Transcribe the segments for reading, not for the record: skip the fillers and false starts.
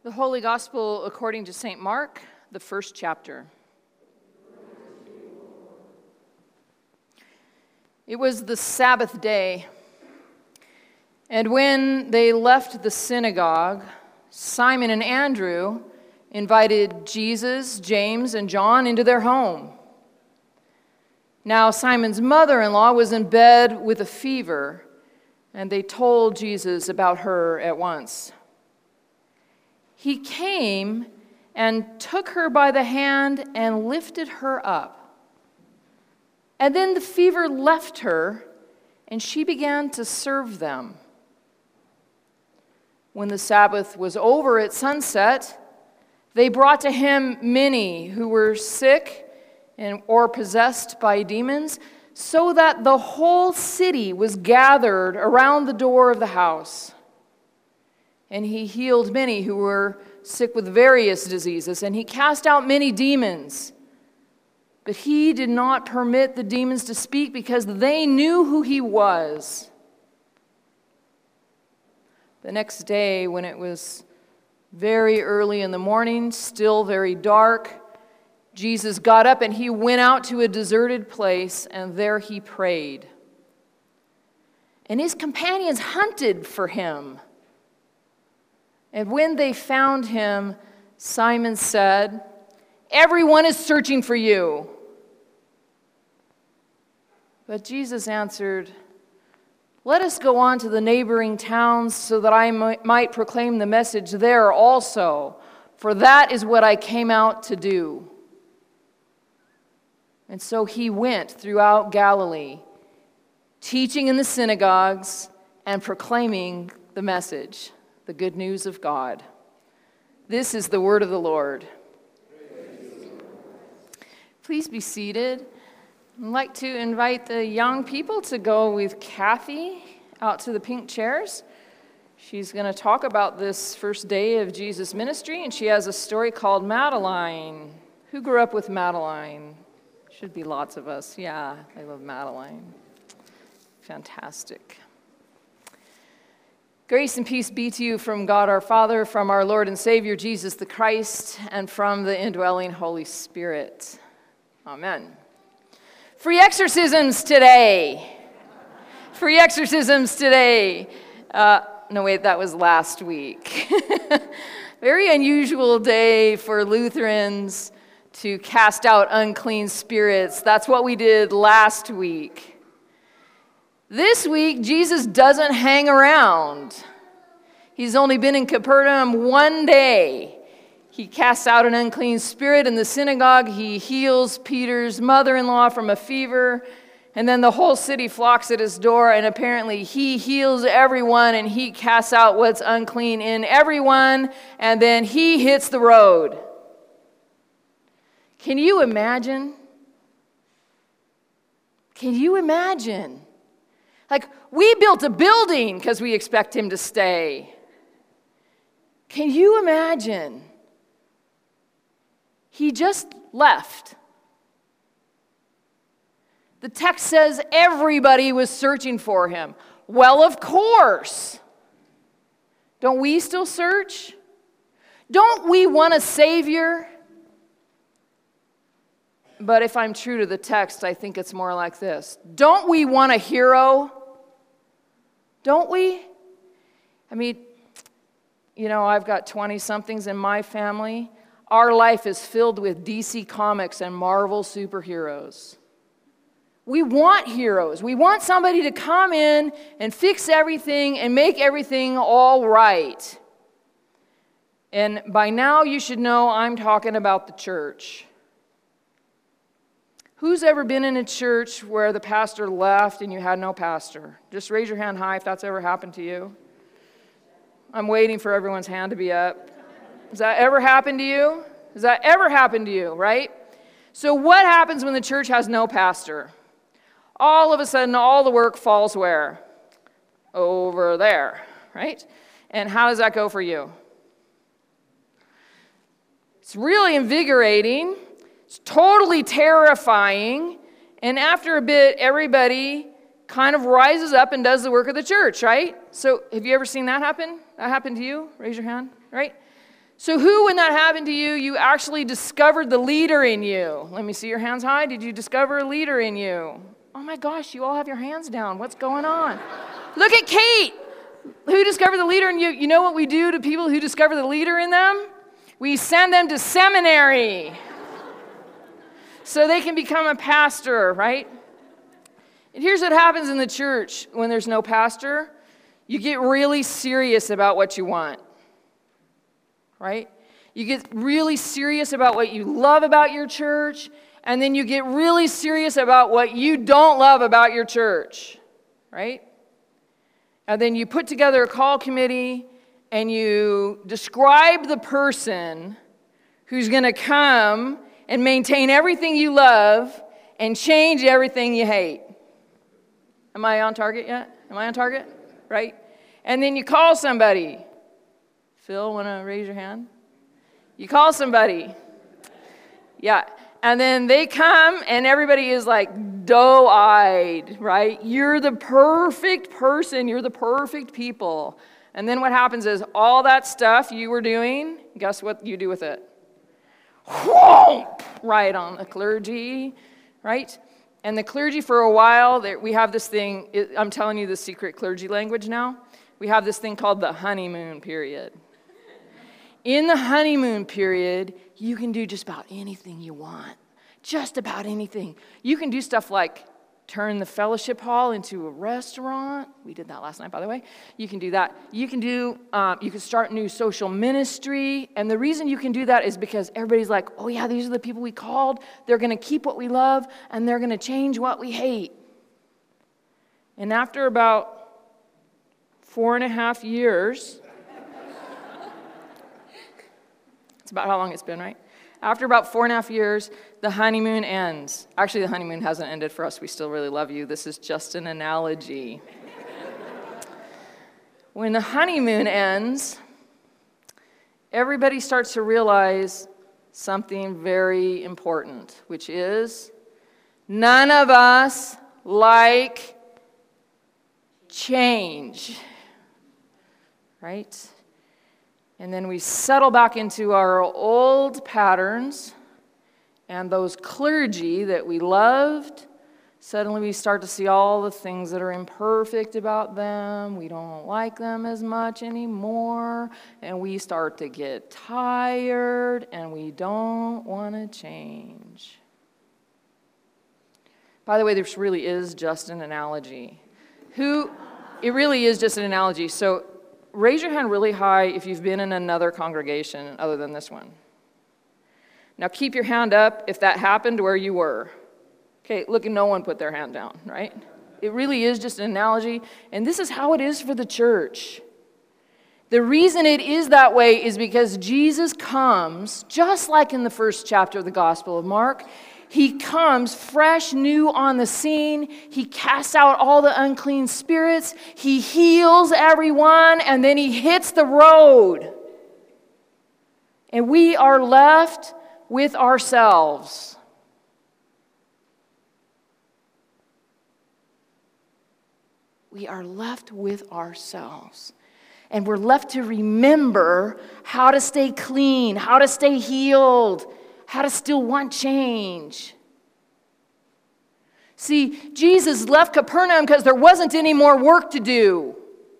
The Holy Gospel according to St. Mark, the first chapter. It was the Sabbath day, and when they left the synagogue, Simon and Andrew invited Jesus, James, and John into their home. Now Simon's mother-in-law was in bed with a fever, and they told Jesus about her at once. He came and took her by the hand and lifted her up. And then the fever left her, and she began to serve them. When the Sabbath was over at sunset, they brought to him many who were sick or possessed by demons, so that the whole city was gathered around the door of the house. And he healed many who were sick with various diseases, and he cast out many demons. But he did not permit the demons to speak because they knew who he was. The next day, when it was very early in the morning, still very dark, Jesus got up and he went out to a deserted place, and there he prayed. And his companions hunted for him. And when they found him, Simon said, "Everyone is searching for you." But Jesus answered, "Let us go on to the neighboring towns so that I might proclaim the message there also, for that is what I came out to do." And so he went throughout Galilee, teaching in the synagogues and proclaiming the message, the good news of God. This is the word of the Lord. Please be seated. I'd like to invite the young people to go with Kathy out to the pink chairs. She's going to talk about this first day of Jesus' ministry, and she has a story called Madeline. Who grew up with Madeline? Should be lots of us. Yeah, I love Madeline. Fantastic. Grace and peace be to you from God our Father, from our Lord and Savior Jesus the Christ, and from the indwelling Holy Spirit. Amen. Free exorcisms today. Free exorcisms today. No, wait, that was last week. Very unusual day for Lutherans to cast out unclean spirits. That's what we did last week. This week, Jesus doesn't hang around. He's only been in Capernaum one day. He casts out an unclean spirit in the synagogue. He heals Peter's mother-in-law from a fever. And then the whole city flocks at his door, and apparently he heals everyone, and he casts out what's unclean in everyone, and then he hits the road. Can you imagine? Can you imagine? Like, we built a building because we expect him to stay. Can you imagine? He just left. The text says everybody was searching for him. Well, of course. Don't we still search? Don't we want a Savior? But if I'm true to the text, I think it's more like this. Don't we want a hero? Don't we? I mean, you know, I've got 20-somethings in my family. Our life is filled with DC Comics and Marvel superheroes. We want heroes. We want somebody to come in and fix everything and make everything all right. And by now you should know I'm talking about the church. Who's ever been in a church where the pastor left and you had no pastor? Just raise your hand high if that's ever happened to you. I'm waiting for everyone's hand to be up. Has that ever happened to you? Has that ever happened to you, right? So what happens when the church has no pastor? All of a sudden, all the work falls where? Over there, right? And how does that go for you? It's really invigorating. It's totally terrifying. And after a bit, everybody kind of rises up and does the work of the church, right? So have you ever seen that happen? That happened to you? Raise your hand, right? So who, when that happened to you, you actually discovered the leader in you? Let me see your hands high. Did you discover a leader in you? Oh my gosh, you all have your hands down. What's going on? Look at Kate. Who discovered the leader in you? You know what we do to people who discover the leader in them? We send them to seminary so they can become a pastor, right? And here's what happens in the church when there's no pastor. You get really serious about what you want, right? You get really serious about what you love about your church, and then you get really serious about what you don't love about your church, right? And then you put together a call committee, and you describe the person who's going to come and maintain everything you love and change everything you hate. Am I on target yet? Am I on target? Right? And then you call somebody. Phil, want to raise your hand? You call somebody. Yeah. And then they come, and everybody is like doe-eyed, right? You're the perfect person. You're the perfect people. And then what happens is all that stuff you were doing, guess what you do with it? Whoomp! Right on the clergy, right? And the clergy, for a while, we have this thing, I'm telling you the secret clergy language now. We have this thing called the honeymoon period. In the honeymoon period, you can do just about anything you want. Just about anything. You can do stuff like turn the fellowship hall into a restaurant. We did that last night, by the way. You can do that. You can start new social ministry. And the reason you can do that is because everybody's like, oh yeah, these are the people we called. They're going to keep what we love, and they're going to change what we hate. And after about 4.5 years, it's about how long it's been, right? After about 4.5 years, the honeymoon ends. Actually, the honeymoon hasn't ended for us. We still really love you. This is just an analogy. When the honeymoon ends, everybody starts to realize something very important, which is none of us like change, right? And then we settle back into our old patterns, and those clergy that we loved, suddenly we start to see all the things that are imperfect about them. We don't like them as much anymore, and we start to get tired, and we don't want to change. By the way, this really is just an analogy. It really is just an analogy. So raise your hand really high if you've been in another congregation other than this one. Now keep your hand up if that happened where you were. Okay, look, no one put their hand down, right? It really is just an analogy, and this is how it is for the church. The reason it is that way is because Jesus comes, just like in the first chapter of the Gospel of Mark, he comes fresh, new on the scene. He casts out all the unclean spirits. He heals everyone, and then he hits the road. And we are left with ourselves. We are left with ourselves. And we're left to remember how to stay clean, how to stay healed, how to still want change. See, Jesus left Capernaum because there wasn't any more work to do.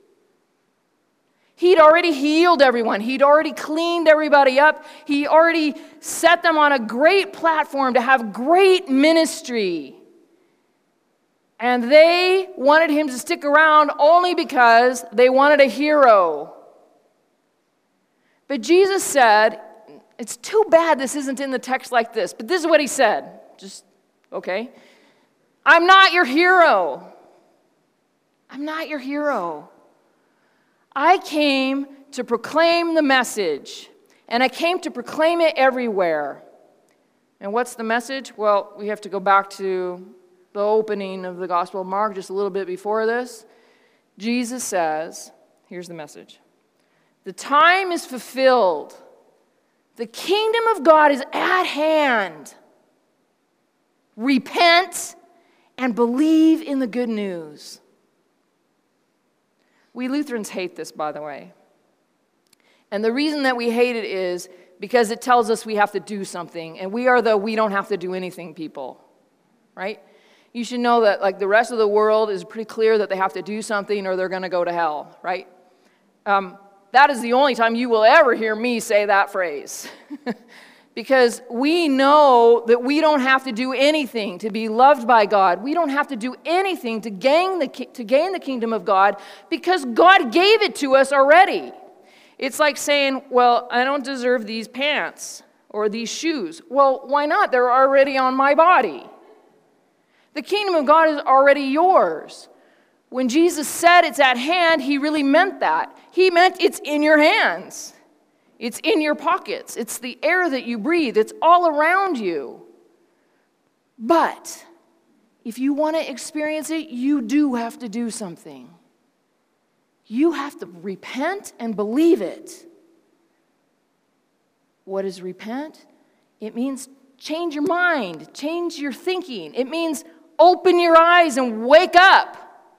He'd already healed everyone. He'd already cleaned everybody up. He already set them on a great platform to have great ministry. And they wanted him to stick around only because they wanted a hero. But Jesus said, it's too bad this isn't in the text like this, but this is what he said. Okay. I'm not your hero. I'm not your hero. I came to proclaim the message, and I came to proclaim it everywhere. And what's the message? Well, we have to go back to the opening of the Gospel of Mark, just a little bit before this. Jesus says, here's the message. The time is fulfilled. The kingdom of God is at hand. Repent and believe in the good news. We Lutherans hate this, by the way. And the reason that we hate it is because it tells us we have to do something. And we are the we don't have to do anything people, right? You should know that like the rest of the world is pretty clear that they have to do something or they're going to go to hell, right? That is the only time you will ever hear me say that phrase. Because we know that we don't have to do anything to be loved by God. We don't have to do anything to gain the kingdom of God because God gave it to us already. It's like saying, well, I don't deserve these pants or these shoes. Well, why not? They're already on my body. The kingdom of God is already yours. When Jesus said it's at hand, he really meant that. He meant it's in your hands. It's in your pockets. It's the air that you breathe. It's all around you. But if you want to experience it, you do have to do something. You have to repent and believe it. What is repent? It means change your mind, change your thinking. It means open your eyes and wake up.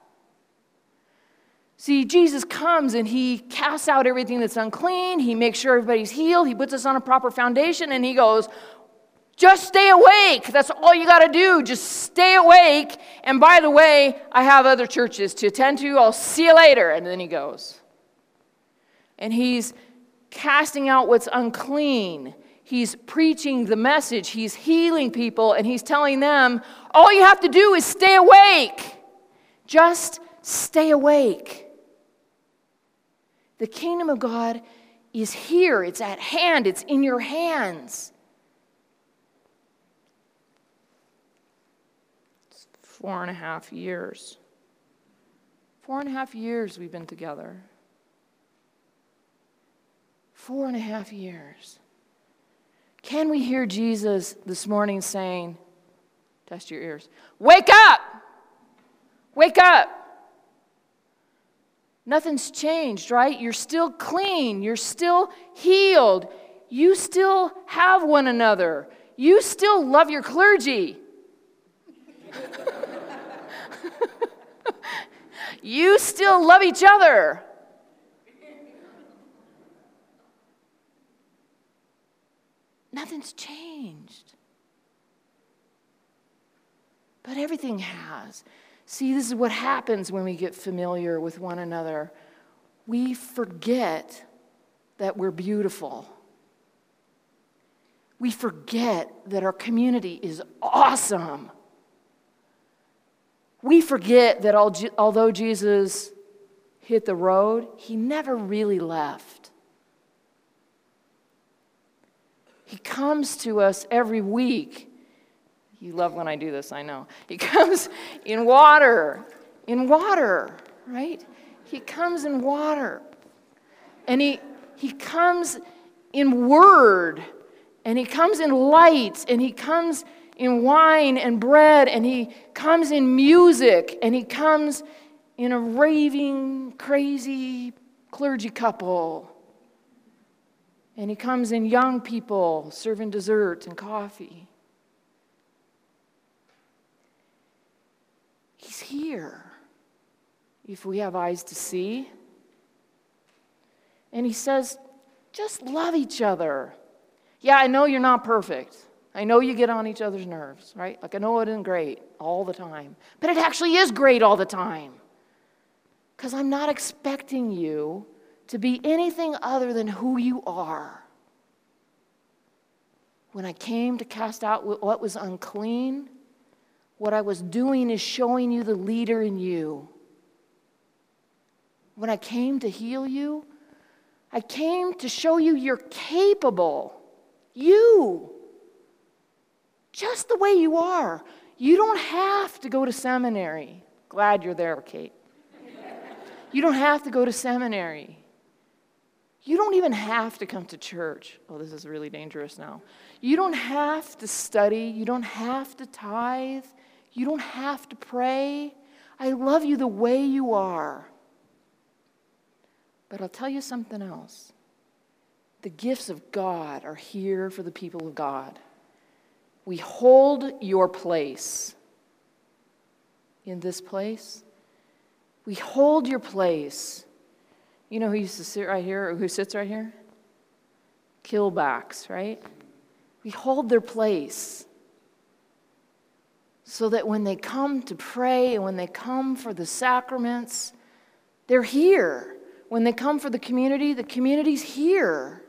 See, Jesus comes and he casts out everything that's unclean. He makes sure everybody's healed. He puts us on a proper foundation and he goes, just stay awake. That's all you got to do. Just stay awake. And by the way, I have other churches to attend to. I'll see you later. And then he goes. And he's casting out what's unclean. He's preaching the message. He's healing people. And he's telling them, all you have to do is stay awake. Just stay awake. The kingdom of God is here. It's at hand. It's in your hands. 4.5 years. 4.5 years we've been together. 4.5 years. Can we hear Jesus this morning saying, test your ears, wake up! Wake up! Nothing's changed, right? You're still clean. You're still healed. You still have one another. You still love your clergy. You still love each other. Nothing's changed. But everything has. See, this is what happens when we get familiar with one another. We forget that we're beautiful. We forget that our community is awesome. We forget that although Jesus hit the road, he never really left. He comes to us every week. You love when I do this, I know. He comes in water, right? He comes in water. And he comes in word, and he comes in light, and he comes in wine and bread, and he comes in music, and he comes in a raving, crazy clergy couple. And he comes in young people serving dessert and coffee. He's here if we have eyes to see. And he says, just love each other. Yeah, I know you're not perfect. I know you get on each other's nerves, right? Like I know it isn't great all the time. But it actually is great all the time. Because I'm not expecting you to be anything other than who you are. When I came to cast out what was unclean, what I was doing is showing you the leader in you. When I came to heal you, I came to show you you're capable. You. Just the way you are. You don't have to go to seminary. Glad you're there, Kate. You don't have to go to seminary. You don't even have to come to church. Oh, this is really dangerous now. You don't have to study. You don't have to tithe. You don't have to pray. I love you the way you are. But I'll tell you something else. The gifts of God are here for the people of God. We hold your place in this place. We hold your place. You know who used to sit right here, or who sits right here? killbacks, right? We hold their place so that when they come to pray and when they come for the sacraments, they're here. When they come for the community's here.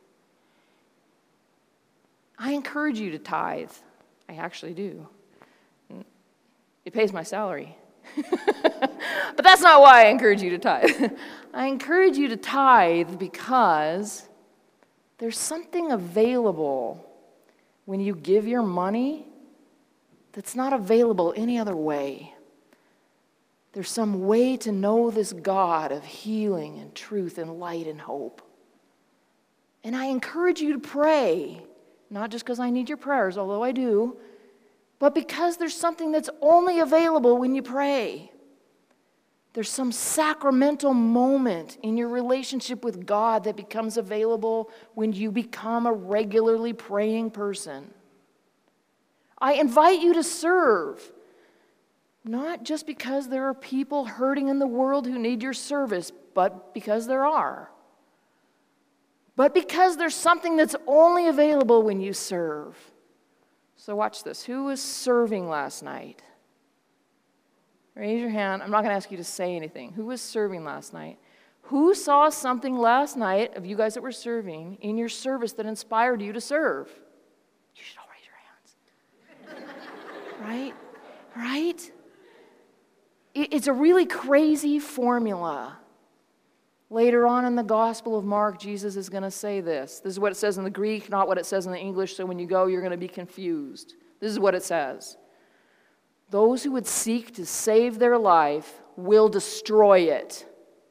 I encourage you to tithe. I actually do. It pays my salary. But that's not why I encourage you to tithe. I encourage you to tithe because there's something available when you give your money that's not available any other way. There's some way to know this God of healing and truth and light and hope. And I encourage you to pray, not just because I need your prayers, although I do, but because there's something that's only available when you pray. There's some sacramental moment in your relationship with God that becomes available when you become a regularly praying person. I invite you to serve, not just because there are people hurting in the world who need your service, but because there are. But because there's something that's only available when you serve. So watch this. Who was serving last night? Raise your hand. I'm not going to ask you to say anything. Who was serving last night? Who saw something last night of you guys that were serving in your service that inspired you to serve? You should all raise your hands. Right? It's a really crazy formula. Later on in the Gospel of Mark, Jesus is going to say this. This is what it says in the Greek, not what it says in the English, so when you go, you're going to be confused. This is what it says. Those who would seek to save their life will destroy it.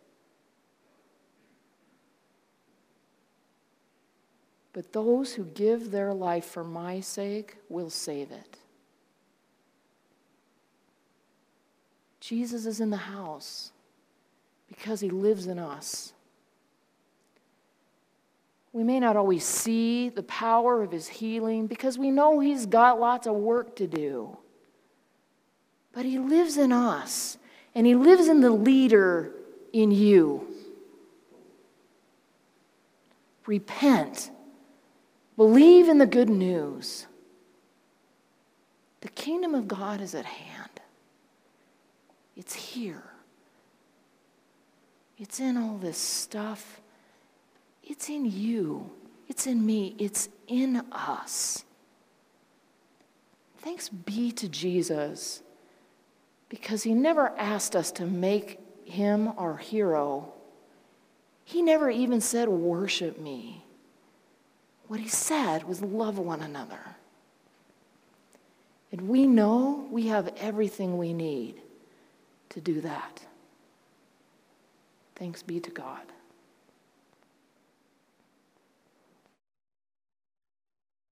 But those who give their life for my sake will save it. Jesus is in the house because he lives in us. We may not always see the power of his healing because we know he's got lots of work to do. But he lives in us, and he lives in the leader in you. Repent. Believe in the good news. The kingdom of God is at hand. It's here. It's in all this stuff. It's in you. It's in me. It's in us. Thanks be to Jesus, because he never asked us to make him our hero. He never even said, worship me. What he said was love one another. And we know we have everything we need to do that. Thanks be to God.